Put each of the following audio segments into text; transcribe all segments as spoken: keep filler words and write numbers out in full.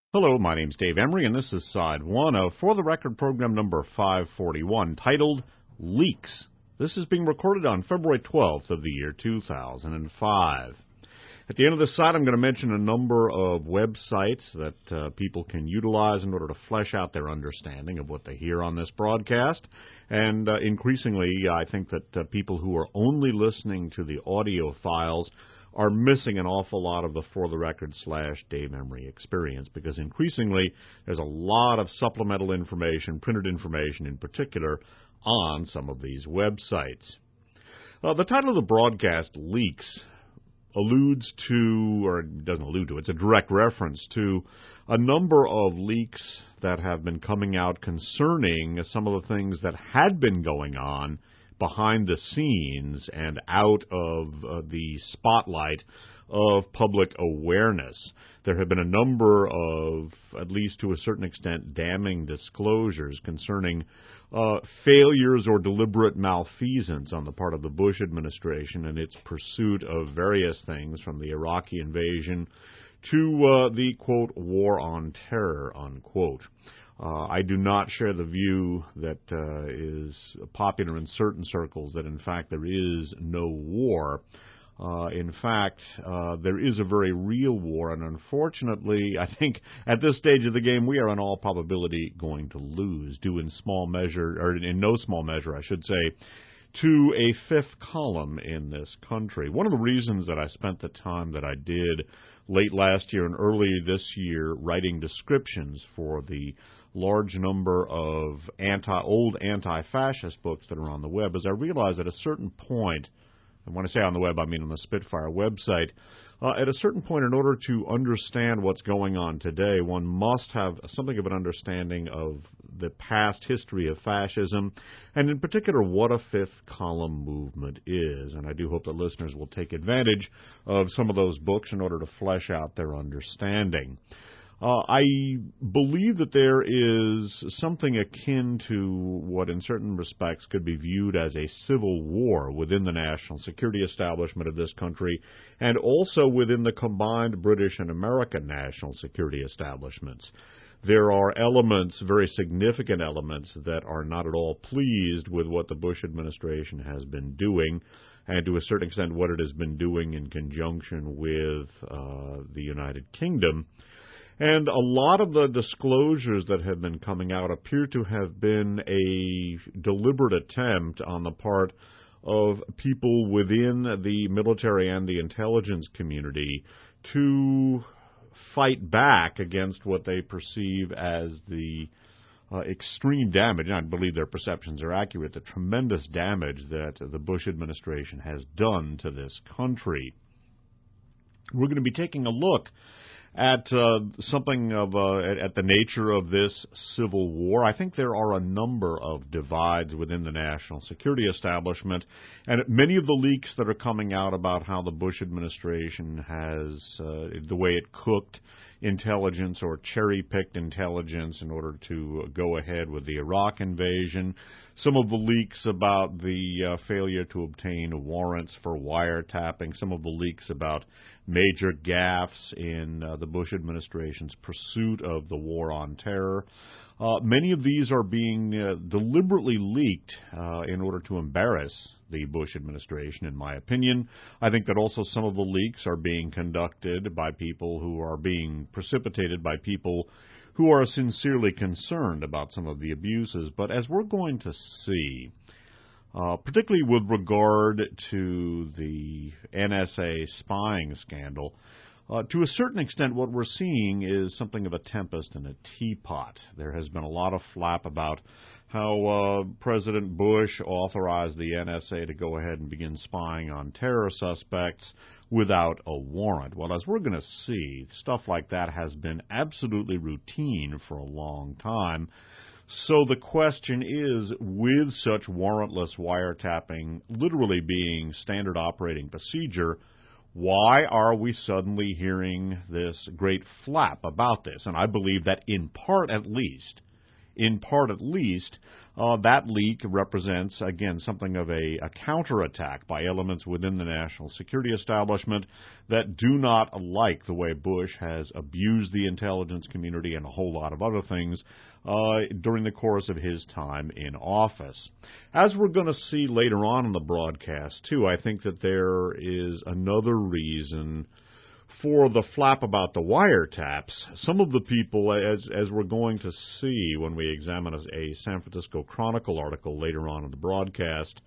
Hello, my name's Dave Emery, and this is side one of For the Record program number five forty-one, titled Leaks. This is being recorded on February twelfth of the year two thousand five. At the end of this side, I'm going to mention a number of websites that uh, people can utilize in order to flesh out their understanding of what they hear on this broadcast. And uh, increasingly, I think that uh, people who are only listening to the audio files are missing an awful lot of the For the Record slash Dave Emery experience, because increasingly there's a lot of supplemental information, printed information in particular, on some of these websites. Uh, the title of the broadcast, Leaks, alludes to, or it doesn't allude to, it's a direct reference to a number of leaks that have been coming out concerning some of the things that had been going on behind the scenes and out of uh, the spotlight of public awareness. There have been a number of, at least to a certain extent, damning disclosures concerning uh, failures or deliberate malfeasance on the part of the Bush administration in its pursuit of various things, from the Iraqi invasion to uh, the, quote, war on terror, unquote. Uh, I do not share the view that uh, is popular in certain circles that, in fact, there is no war. Uh, in fact, uh, there is a very real war, and unfortunately, I think at this stage of the game, we are in all probability going to lose, due in small measure, or in no small measure, I should say, to a fifth column in this country. One of the reasons that I spent the time that I did late last year and early this year writing descriptions for the large number of anti old anti-fascist books that are on the web is I realized at a certain point, and when I say on the web, I mean on the Spitfire website, uh, at a certain point, in order to understand what's going on today, one must have something of an understanding of the past history of fascism, and in particular, what a fifth column movement is. And I do hope that listeners will take advantage of some of those books in order to flesh out their understanding. Uh, I believe that there is something akin to what in certain respects could be viewed as a civil war within the national security establishment of this country, and also within the combined British and American national security establishments. There are elements, very significant elements, that are not at all pleased with what the Bush administration has been doing, and to a certain extent what it has been doing in conjunction with uh, the United Kingdom. And a lot of the disclosures that have been coming out appear to have been a deliberate attempt on the part of people within the military and the intelligence community to fight back against what they perceive as the uh, extreme damage, and I believe their perceptions are accurate, the tremendous damage that the Bush administration has done to this country. We're going to be taking a look at uh, something of uh, at, at the nature of this civil war. I think there are a number of divides within the national security establishment, and many of the leaks that are coming out about how the Bush administration has, uh, the way it cooked intelligence or cherry-picked intelligence in order to go ahead with the Iraq invasion, some of the leaks about the uh, failure to obtain warrants for wiretapping, some of the leaks about major gaffes in uh, the Bush administration's pursuit of the war on terror. Uh, many of these are being uh, deliberately leaked uh, in order to embarrass the Bush administration, in my opinion. I think that also some of the leaks are being conducted by people who are being precipitated by people who are sincerely concerned about some of the abuses. But as we're going to see, uh, particularly with regard to the N S A spying scandal, Uh, to a certain extent, what we're seeing is something of a tempest in a teapot. There has been a lot of flap about how uh, President Bush authorized the N S A to go ahead and begin spying on terror suspects without a warrant. Well, as we're going to see, stuff like that has been absolutely routine for a long time. So the question is, with such warrantless wiretapping literally being standard operating procedure, why are we suddenly hearing this great flap about this? And I believe that in part at least, in part at least, Uh, that leak represents, again, something of a, a counterattack by elements within the national security establishment that do not like the way Bush has abused the intelligence community and a whole lot of other things uh, during the course of his time in office. As we're going to see later on in the broadcast, too, I think that there is another reason for the flap about the wiretaps. Some of the people, as as we're going to see when we examine a, a San Francisco Chronicle article later on in the broadcast,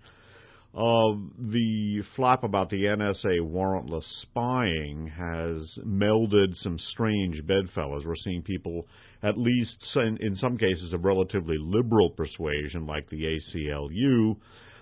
uh, the flap about the N S A warrantless spying has melded some strange bedfellows. We're seeing people, at least in, in some cases of relatively liberal persuasion, like the A C L U,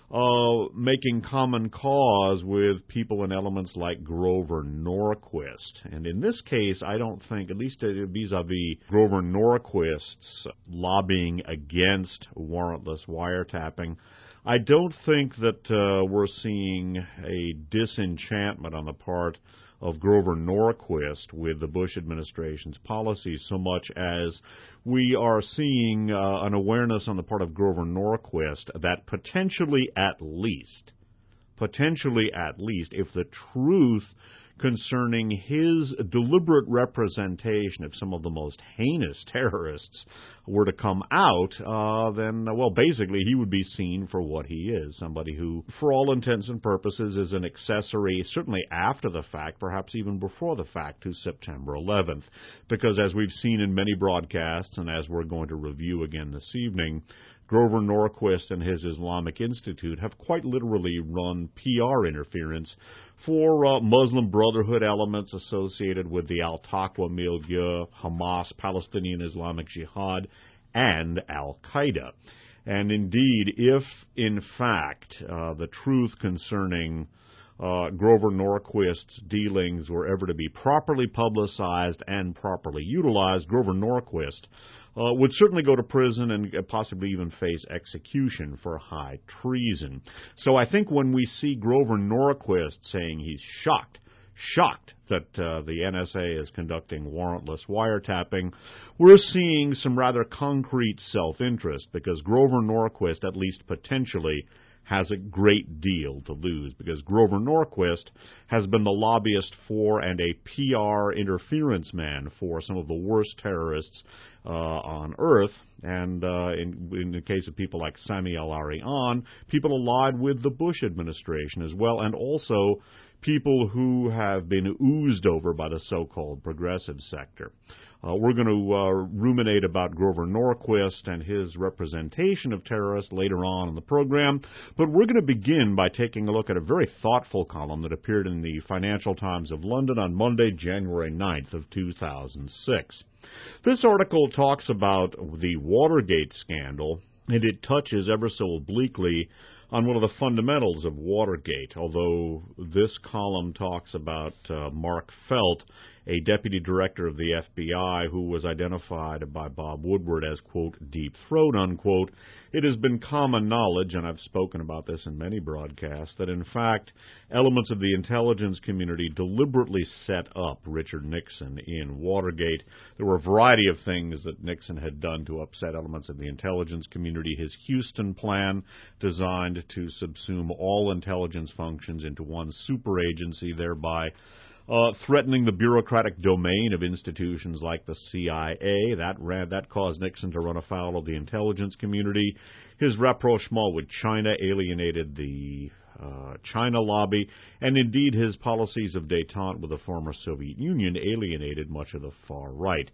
Uh, making common cause with people and elements like Grover Norquist. And in this case, I don't think, at least vis-a-vis Grover Norquist's lobbying against warrantless wiretapping, I don't think that uh, we're seeing a disenchantment on the part of Grover Norquist with the Bush administration's policies so much as we are seeing uh, an awareness on the part of Grover Norquist that potentially at least, potentially at least, if the truth concerning his deliberate representation of some of the most heinous terrorists were to come out, uh, then, well, basically he would be seen for what he is, somebody who, for all intents and purposes, is an accessory, certainly after the fact, perhaps even before the fact, to September eleventh. Because as we've seen in many broadcasts, and as we're going to review again this evening, Grover Norquist and his Islamic Institute have quite literally run P R interference for uh, Muslim Brotherhood elements associated with the Al-Taqwa milieu, Hamas, Palestinian Islamic Jihad, and Al-Qaeda. And indeed, if in fact uh, the truth concerning uh, Grover Norquist's dealings were ever to be properly publicized and properly utilized, Grover Norquist Uh, would certainly go to prison and possibly even face execution for high treason. So I think when we see Grover Norquist saying he's shocked, shocked that uh, the N S A is conducting warrantless wiretapping, we're seeing some rather concrete self-interest because Grover Norquist, at least potentially, has a great deal to lose because Grover Norquist has been the lobbyist for and a P R interference man for some of the worst terrorists uh, on earth. And uh, in, in the case of people like Sami al-Arian, people allied with the Bush administration as well, and also people who have been oozed over by the so-called progressive sector. Uh, we're going to uh, ruminate about Grover Norquist and his representation of terrorists later on in the program, but we're going to begin by taking a look at a very thoughtful column that appeared in the Financial Times of London on Monday, January ninth of two thousand six. This article talks about the Watergate scandal, and it touches ever so obliquely on one of the fundamentals of Watergate, although this column talks about uh, Mark Felt, a deputy director of the F B I who was identified by Bob Woodward as, quote, deep throat, unquote. It has been common knowledge, and I've spoken about this in many broadcasts, that in fact elements of the intelligence community deliberately set up Richard Nixon in Watergate. There were a variety of things that Nixon had done to upset elements of the intelligence community. His Houston plan, designed to subsume all intelligence functions into one super agency, thereby Uh, threatening the bureaucratic domain of institutions like the C I A. That ran, that caused Nixon to run afoul of the intelligence community. His rapprochement with China alienated the uh, China lobby, and indeed his policies of détente with the former Soviet Union alienated much of the far right.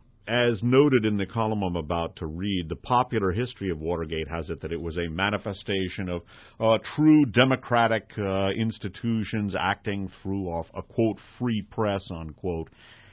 As noted in the column I'm about to read, the popular history of Watergate has it that it was a manifestation of uh, true democratic uh, institutions acting through a, a, quote, free press, unquote.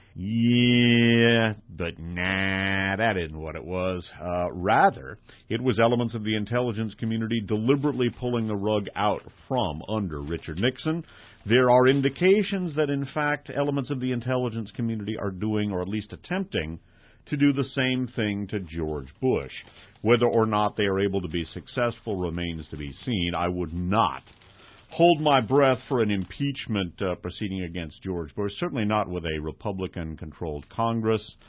Yeah, but nah, that isn't what it was. Uh, rather, it was elements of the intelligence community deliberately pulling the rug out from under Richard Nixon. There are indications that, in fact, elements of the intelligence community are doing, or at least attempting, to do the same thing to George Bush. Whether or not they are able to be successful remains to be seen. I would not hold my breath for an impeachment uh, proceeding against George Bush, certainly not with a Republican-controlled Congress.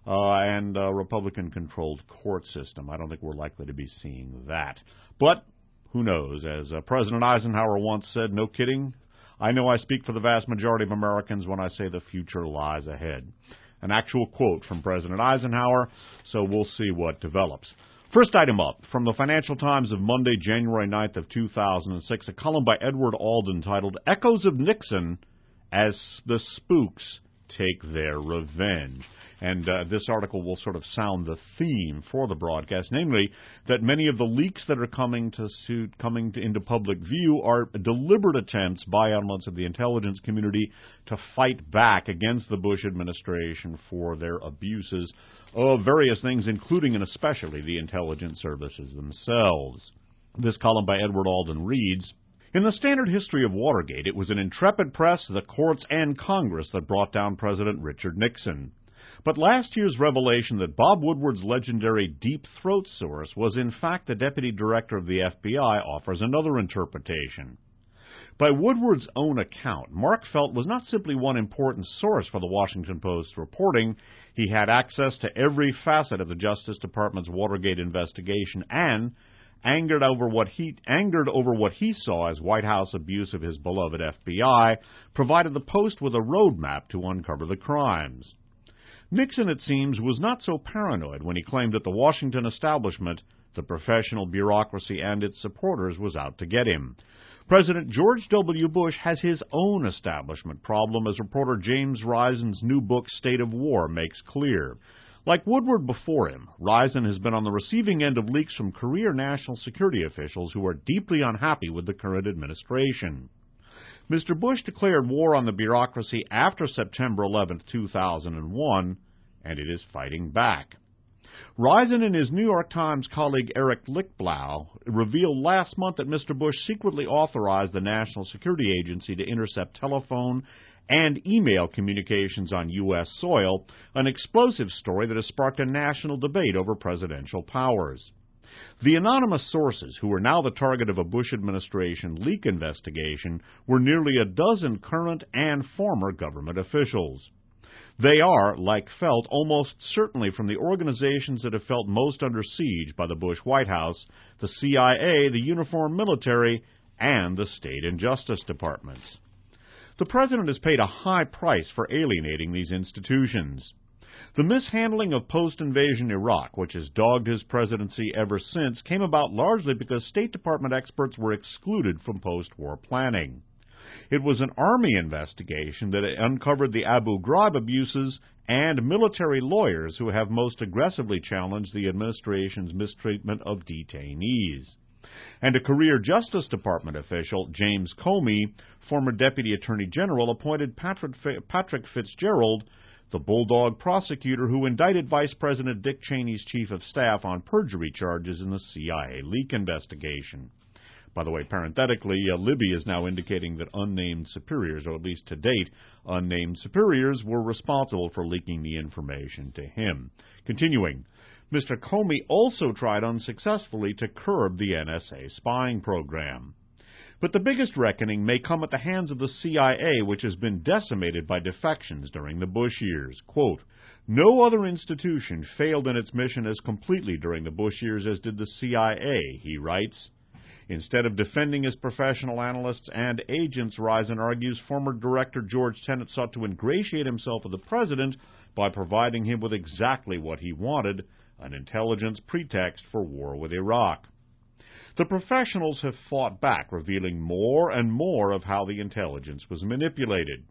uh, and a Republican-controlled court system. I don't think we're likely to be seeing that. But who knows? As uh, President Eisenhower once said, no kidding, I know I speak for the vast majority of Americans when I say the future lies ahead. An actual quote from President Eisenhower, so we'll see what develops. First item up, from the Financial Times of Monday, January ninth of two thousand six, a column by Edward Alden titled, Echoes of Nixon as the Spooks Take Their Revenge. And uh, this article will sort of sound the theme for the broadcast, namely that many of the leaks that are coming to suit, coming to, into public view are deliberate attempts by elements of the intelligence community to fight back against the Bush administration for their abuses of various things, including and especially the intelligence services themselves. This column by Edward Alden reads, in the standard history of Watergate, it was an intrepid press, the courts, and Congress that brought down President Richard Nixon. But last year's revelation that Bob Woodward's legendary Deep Throat source was in fact the deputy director of the F B I offers another interpretation. By Woodward's own account, Mark Felt was not simply one important source for the Washington Post's reporting. He had access to every facet of the Justice Department's Watergate investigation and angered over what he angered over what he saw as White House abuse of his beloved F B I, provided the Post with a roadmap to uncover the crimes. Nixon, it seems, was not so paranoid when he claimed that the Washington establishment, the professional bureaucracy, and its supporters was out to get him. President George W. Bush has his own establishment problem, as reporter James Risen's new book, State of War, makes clear. Like Woodward before him, Risen has been on the receiving end of leaks from career national security officials who are deeply unhappy with the current administration. Mister Bush declared war on the bureaucracy after September eleventh, two thousand one, and it is fighting back. Risen and his New York Times colleague Eric Lichtblau revealed last month that Mister Bush secretly authorized the National Security Agency to intercept telephone and email communications on U S soil, an explosive story that has sparked a national debate over presidential powers. The anonymous sources, who are now the target of a Bush administration leak investigation, were nearly a dozen current and former government officials. They are, like Felt, almost certainly from the organizations that have felt most under siege by the Bush White House, the C I A, the uniformed military, and the state and justice departments. The president has paid a high price for alienating these institutions. The mishandling of post-invasion Iraq, which has dogged his presidency ever since, came about largely because State Department experts were excluded from post-war planning. It was an Army investigation that uncovered the Abu Ghraib abuses and military lawyers who have most aggressively challenged the administration's mistreatment of detainees. And a career Justice Department official, James Comey, former Deputy Attorney General, appointed Patrick, Patrick Fitzgerald, the bulldog prosecutor who indicted Vice President Dick Cheney's chief of staff on perjury charges in the C I A leak investigation. By the way, parenthetically, uh, Libby is now indicating that unnamed superiors, or at least to date, unnamed superiors were responsible for leaking the information to him. Continuing, Mister Comey also tried unsuccessfully to curb the N S A spying program. But the biggest reckoning may come at the hands of the C I A, which has been decimated by defections during the Bush years. Quote, no other institution failed in its mission as completely during the Bush years as did the C I A, he writes. Instead of defending his professional analysts and agents, Risen argues, former Director George Tenet sought to ingratiate himself with the president by providing him with exactly what he wanted, an intelligence pretext for war with Iraq. The professionals have fought back, revealing more and more of how the intelligence was manipulated.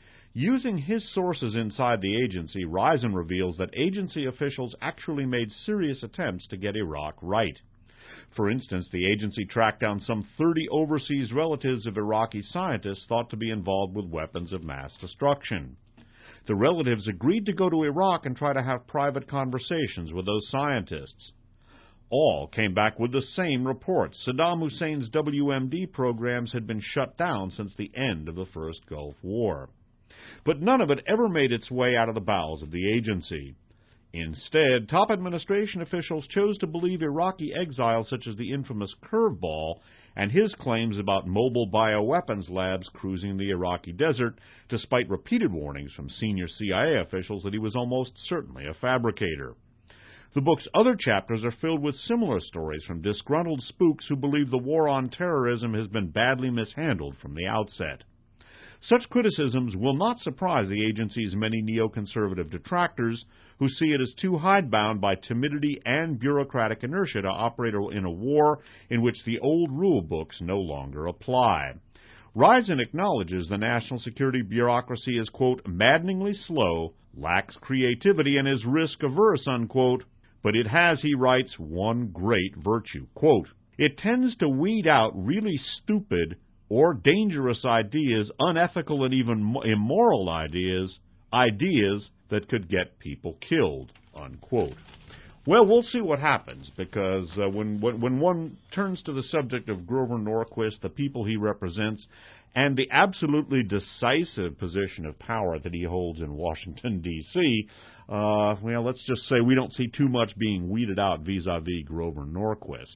Using his sources inside the agency, Risen reveals that agency officials actually made serious attempts to get Iraq right. For instance, the agency tracked down some thirty overseas relatives of Iraqi scientists thought to be involved with weapons of mass destruction. The relatives agreed to go to Iraq and try to have private conversations with those scientists. All came back with the same reports. Saddam Hussein's W M D programs had been shut down since the end of the first Gulf War. But none of it ever made its way out of the bowels of the agency. Instead, top administration officials chose to believe Iraqi exiles such as the infamous Curveball and his claims about mobile bioweapons labs cruising the Iraqi desert, despite repeated warnings from senior C I A officials that he was almost certainly a fabricator. The book's other chapters are filled with similar stories from disgruntled spooks who believe the war on terrorism has been badly mishandled from the outset. Such criticisms will not surprise the agency's many neoconservative detractors who see it as too hidebound by timidity and bureaucratic inertia to operate in a war in which the old rule books no longer apply. Risen acknowledges the national security bureaucracy is, quote, maddeningly slow, lacks creativity, and is risk-averse, unquote, but it has, he writes, one great virtue, quote, it tends to weed out really stupid or dangerous ideas, unethical and even immoral ideas, ideas that could get people killed, unquote. Well, we'll see what happens, because uh, when, when when one turns to the subject of Grover Norquist, the people he represents, and the absolutely decisive position of power that he holds in Washington, D C, uh, well, let's just say we don't see too much being weeded out vis-a-vis Grover Norquist.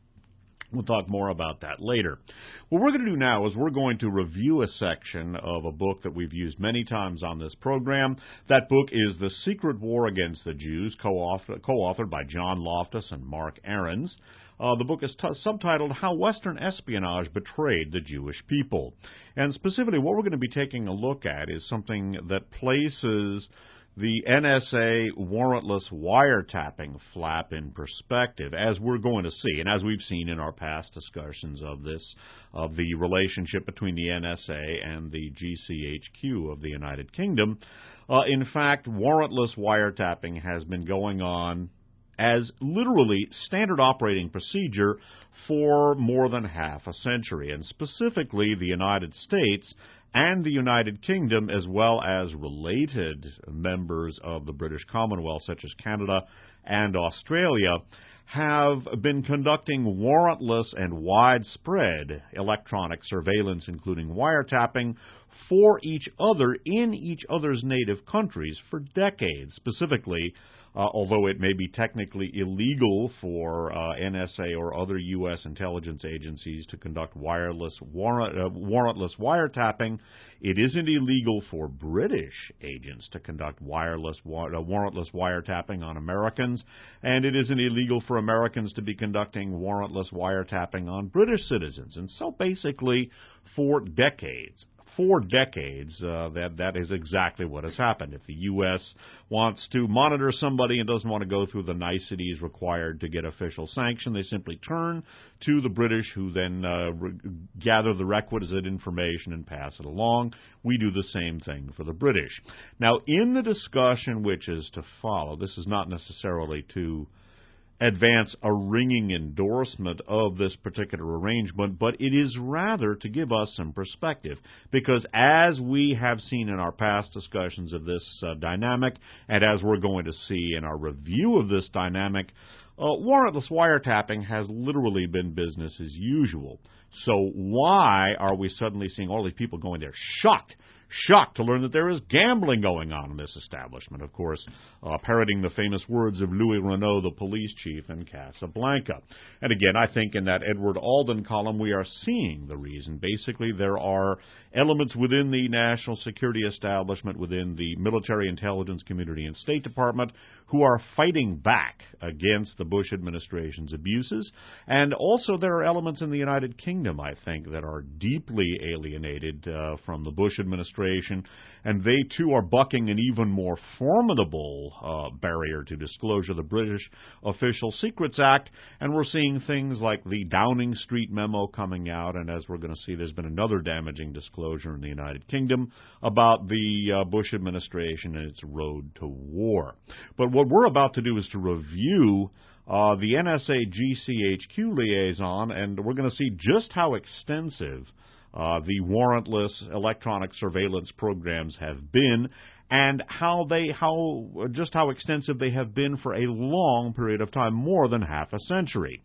We'll talk more about that later. What we're going to do now is we're going to review a section of a book that we've used many times on this program. That book is The Secret War Against the Jews, co-authored, co-authored by John Loftus and Mark Ahrens. Uh, the book is t- subtitled How Western Espionage Betrayed the Jewish People. And specifically, what we're going to be taking a look at is something that places the N S A warrantless wiretapping flap in perspective, as we're going to see, and as we've seen in our past discussions of this, of the relationship between the N S A and the G C H Q of the United Kingdom. Uh, in fact, warrantless wiretapping has been going on as literally standard operating procedure for more than half a century, and specifically the United States and the United Kingdom, as well as related members of the British Commonwealth, such as Canada and Australia, have been conducting warrantless and widespread electronic surveillance, including wiretapping, for each other in each other's native countries for decades. Specifically, Uh, although it may be technically illegal for uh, N S A or other U S intelligence agencies to conduct wireless warrant, uh, warrantless wiretapping, it isn't illegal for British agents to conduct wireless wa- uh, warrantless wiretapping on Americans, and it isn't illegal for Americans to be conducting warrantless wiretapping on British citizens. And so basically, for decades, For decades, uh, that that is exactly what has happened. If the U S wants to monitor somebody and doesn't want to go through the niceties required to get official sanction, they simply turn to the British, who then uh, re- gather the requisite information and pass it along. We do the same thing for the British. Now, in the discussion which is to follow, this is not necessarily to advance a ringing endorsement of this particular arrangement, but it is rather to give us some perspective, because as we have seen in our past discussions of this uh, dynamic, and as we're going to see in our review of this dynamic, uh, warrantless wiretapping has literally been business as usual. So why are we suddenly seeing all these people going there shocked? Shocked to learn that there is gambling going on in this establishment, of course, uh, parroting the famous words of Louis Renault, the police chief in Casablanca. And again, I think in that Edward Alden column, we are seeing the reason. Basically, there are elements within the national security establishment, within the military intelligence community and State Department, who are fighting back against the Bush administration's abuses. And also there are elements in the United Kingdom, I think, that are deeply alienated uh, from the Bush administration, and they too are bucking an even more formidable uh, barrier to disclosure, the British Official Secrets Act, and we're seeing things like the Downing Street memo coming out, and as we're going to see, there's been another damaging disclosure in the United Kingdom about the uh, Bush administration and its road to war. But what we're about to do is to review uh, the N S A G C H Q liaison, and we're going to see just how extensive Uh, the warrantless electronic surveillance programs have been, and how they, how, just how extensive they have been for a long period of time, more than half a century.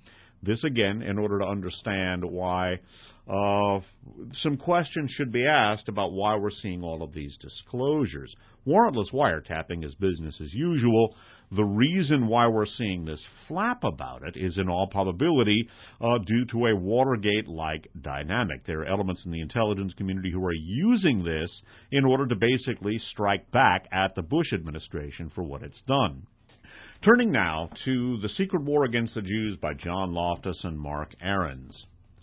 This, again, in order to understand why uh, some questions should be asked about why we're seeing all of these disclosures. Warrantless wiretapping is business as usual. The reason why we're seeing this flap about it is in all probability uh, due to a Watergate-like dynamic. There are elements in the intelligence community who are using this in order to basically strike back at the Bush administration for what it's done. Turning now to The Secret War Against the Jews by John Loftus and Mark Ahrens.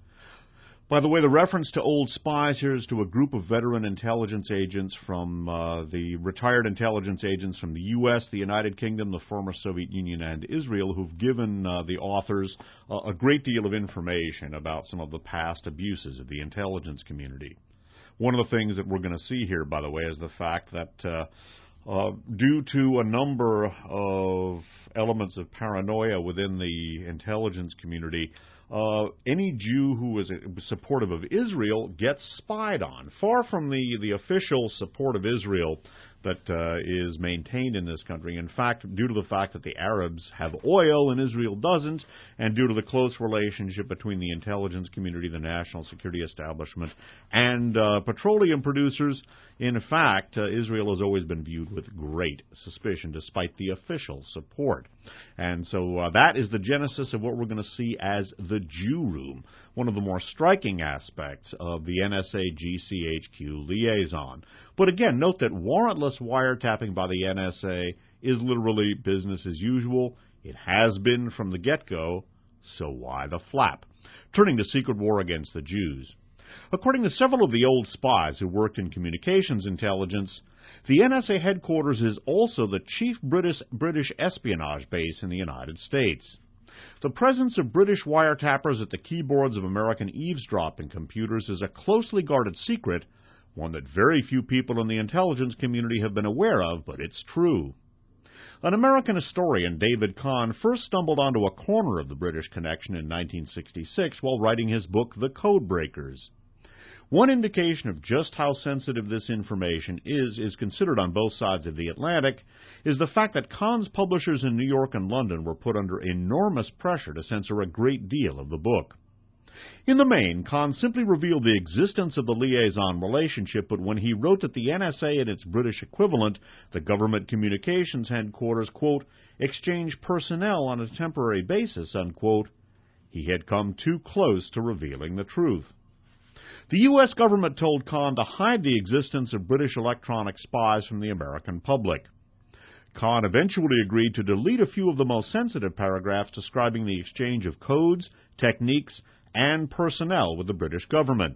By the way, the reference to old spies here is to a group of veteran intelligence agents from uh, the retired intelligence agents from the U S, the United Kingdom, the former Soviet Union, and Israel, who've given uh, the authors uh, a great deal of information about some of the past abuses of the intelligence community. One of the things that we're going to see here, by the way, is the fact that uh, Uh, due to a number of elements of paranoia within the intelligence community, uh, any Jew who is supportive of Israel gets spied on. Far from the, the official support of Israel that uh, is maintained in this country. In fact, due to the fact that the Arabs have oil and Israel doesn't, and due to the close relationship between the intelligence community, the national security establishment, and uh, petroleum producers, in fact, uh, Israel has always been viewed with great suspicion, despite the official support. And so uh, that is the genesis of what we're going to see as the Jew Room, one of the more striking aspects of the N S A G C H Q liaison. But again, note that warrantless wiretapping by the N S A is literally business as usual. It has been from the get-go, so why the flap? Turning to Secret War Against the Jews. According to several of the old spies who worked in communications intelligence, the N S A headquarters is also the chief British, British espionage base in the United States. The presence of British wiretappers at the keyboards of American eavesdropping computers is a closely guarded secret, one that very few people in the intelligence community have been aware of, but it's true. An American historian, David Kahn, first stumbled onto a corner of the British connection in nineteen sixty-six while writing his book, The Codebreakers. One indication of just how sensitive this information is, is considered on both sides of the Atlantic, is the fact that Kahn's publishers in New York and London were put under enormous pressure to censor a great deal of the book. In the main, Kahn simply revealed the existence of the liaison relationship, but when he wrote that the N S A and its British equivalent, the Government Communications Headquarters, quote, exchanged personnel on a temporary basis, unquote, he had come too close to revealing the truth. The U S government told Kahn to hide the existence of British electronic spies from the American public. Kahn eventually agreed to delete a few of the most sensitive paragraphs describing the exchange of codes, techniques, and personnel with the British government.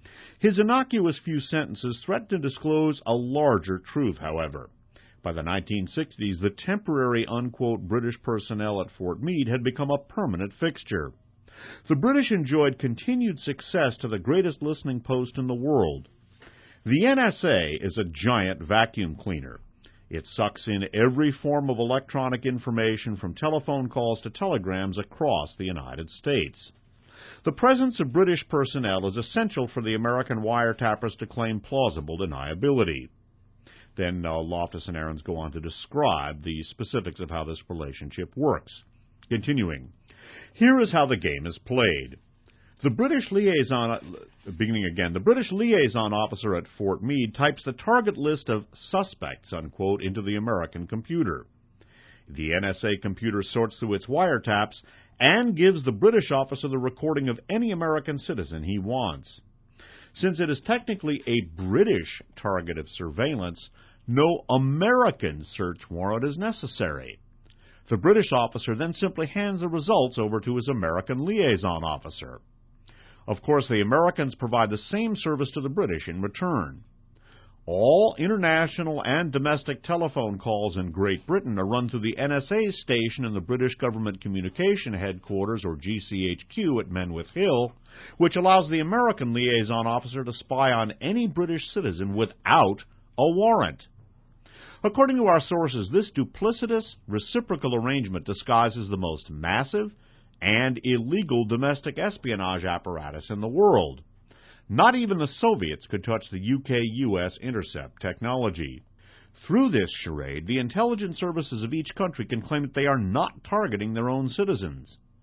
His innocuous few sentences threatened to disclose a larger truth, however. By the nineteen sixties, the temporary, unquote, British personnel at Fort Meade had become a permanent fixture. The British enjoyed continued success to the greatest listening post in the world. The N S A is a giant vacuum cleaner. It sucks in every form of electronic information from telephone calls to telegrams across the United States. The presence of British personnel is essential for the American wiretappers to claim plausible deniability. Then uh, Loftus and Ahrens go on to describe the specifics of how this relationship works. Continuing, here is how the game is played. The British liaison, beginning again, the British liaison officer at Fort Meade types the target list of suspects, unquote, into the American computer. The N S A computer sorts through its wiretaps and gives the British officer the recording of any American citizen he wants. Since it is technically a British target of surveillance, no American search warrant is necessary. The British officer then simply hands the results over to his American liaison officer. Of course, the Americans provide the same service to the British in return. All international and domestic telephone calls in Great Britain are run through the N S A station in the British Government Communication Headquarters, or G C H Q, at Menwith Hill, which allows the American liaison officer to spy on any British citizen without a warrant. According to our sources, this duplicitous, reciprocal arrangement disguises the most massive and illegal domestic espionage apparatus in the world. Not even the Soviets could touch the U K U S intercept technology. Through this charade, the intelligence services of each country can claim that they are not targeting their own citizens.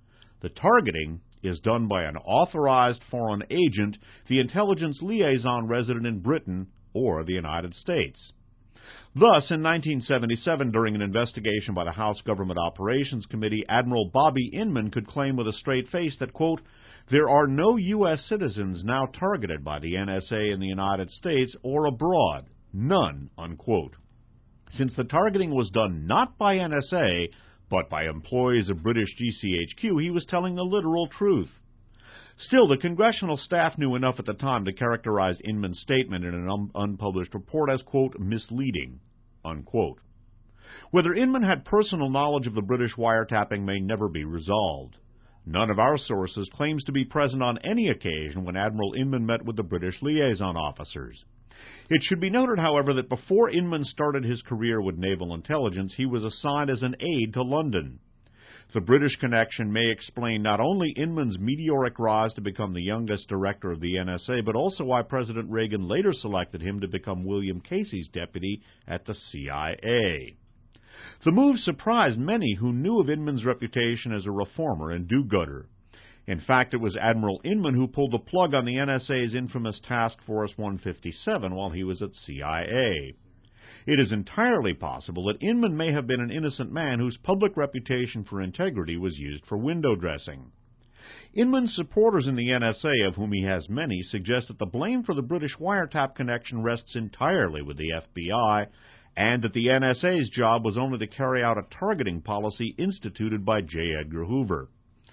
The targeting is done by an authorized foreign agent, the intelligence liaison resident in Britain or the United States. Thus, in nineteen seventy-seven, during an investigation by the House Government Operations Committee, Admiral Bobby Inman could claim with a straight face that, quote, there are no U S citizens now targeted by the N S A in the United States or abroad. None, unquote. Since the targeting was done not by N S A, but by employees of British G C H Q, he was telling the literal truth. Still, the congressional staff knew enough at the time to characterize Inman's statement in an un- unpublished report as, quote, misleading, unquote. Whether Inman had personal knowledge of the British wiretapping may never be resolved. None of our sources claims to be present on any occasion when Admiral Inman met with the British liaison officers. It should be noted, however, that before Inman started his career with naval intelligence, he was assigned as an aide to London. The British connection may explain not only Inman's meteoric rise to become the youngest director of the N S A, but also why President Reagan later selected him to become William Casey's deputy at the C I A. The move surprised many who knew of Inman's reputation as a reformer and do-gooder. In fact, it was Admiral Inman who pulled the plug on the N S A's infamous Task Force one fifty-seven while he was at C I A. It is entirely possible that Inman may have been an innocent man whose public reputation for integrity was used for window dressing. Inman's supporters in the N S A, of whom he has many, suggest that the blame for the British wiretap connection rests entirely with the F B I, and that the N S A's job was only to carry out a targeting policy instituted by J. Edgar Hoover.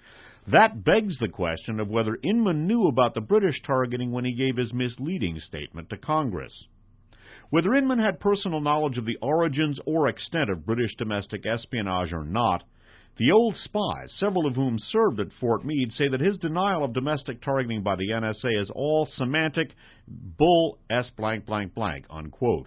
That begs the question of whether Inman knew about the British targeting when he gave his misleading statement to Congress. Whether Inman had personal knowledge of the origins or extent of British domestic espionage or not, the old spies, several of whom served at Fort Meade, say that his denial of domestic targeting by the N S A is all semantic bull s blank blank blank, unquote.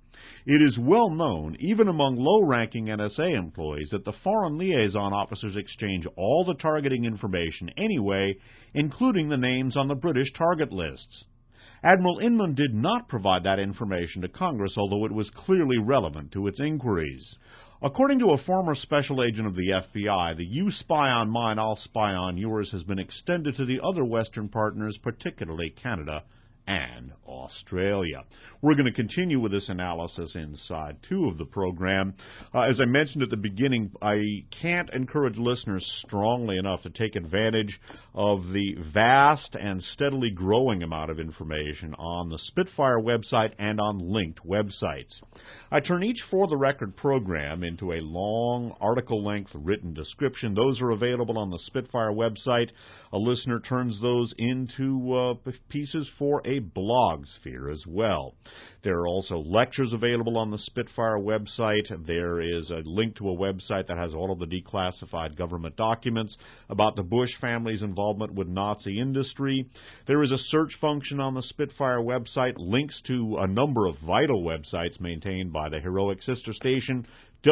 It is well known, even among low-ranking N S A employees, that the foreign liaison officers exchange all the targeting information anyway, including the names on the British target lists. Admiral Inman did not provide that information to Congress, although it was clearly relevant to its inquiries. According to a former special agent of the F B I, the "you spy on mine, I'll spy on yours" has been extended to the other Western partners, particularly Canada and Australia. We're going to continue with this analysis in side two of the program. Uh, as I mentioned at the beginning, I can't encourage listeners strongly enough to take advantage of the vast and steadily growing amount of information on the Spitfire website and on linked websites. I turn each For the Record program into a long article-length written description. Those are available on the Spitfire website. A listener turns those into uh, pieces for a blog sphere as well. There are also lectures available on the Spitfire website. There is a link to a website that has all of the declassified government documents about the Bush family's involvement with Nazi industry. There is a search function on the Spitfire website, links to a number of vital websites maintained by the heroic sister station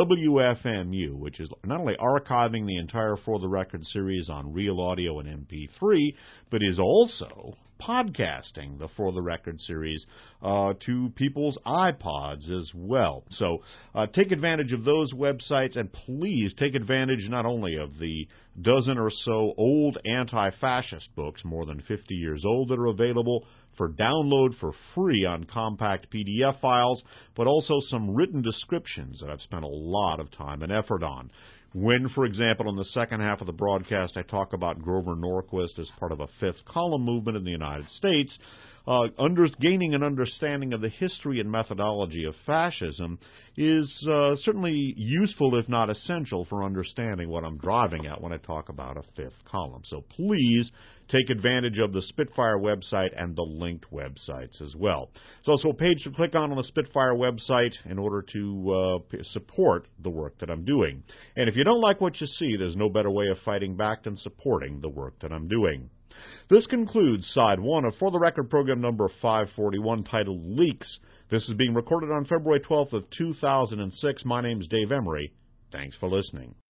W F M U, which is not only archiving the entire For the Record series on real audio and M P three, but is also podcasting the For the Record series uh, to people's iPods as well. So uh, take advantage of those websites, and please take advantage not only of the dozen or so old anti-fascist books, more than fifty years old, that are available for download for free on compact P D F files, but also some written descriptions that I've spent a lot of time and effort on. When, for example, in the second half of the broadcast, I talk about Grover Norquist as part of a fifth column movement in the United States, uh, under, gaining an understanding of the history and methodology of fascism is uh, certainly useful, if not essential, for understanding what I'm driving at when I talk about a fifth column. So please take advantage of the Spitfire website and the linked websites as well. There's also a page to click on on the Spitfire website in order to uh, support the work that I'm doing. And if you don't like what you see, there's no better way of fighting back than supporting the work that I'm doing. This concludes Side one of For the Record program number five forty-one, titled Leaks. This is being recorded on February twelfth of two thousand six. My name's Dave Emery. Thanks for listening.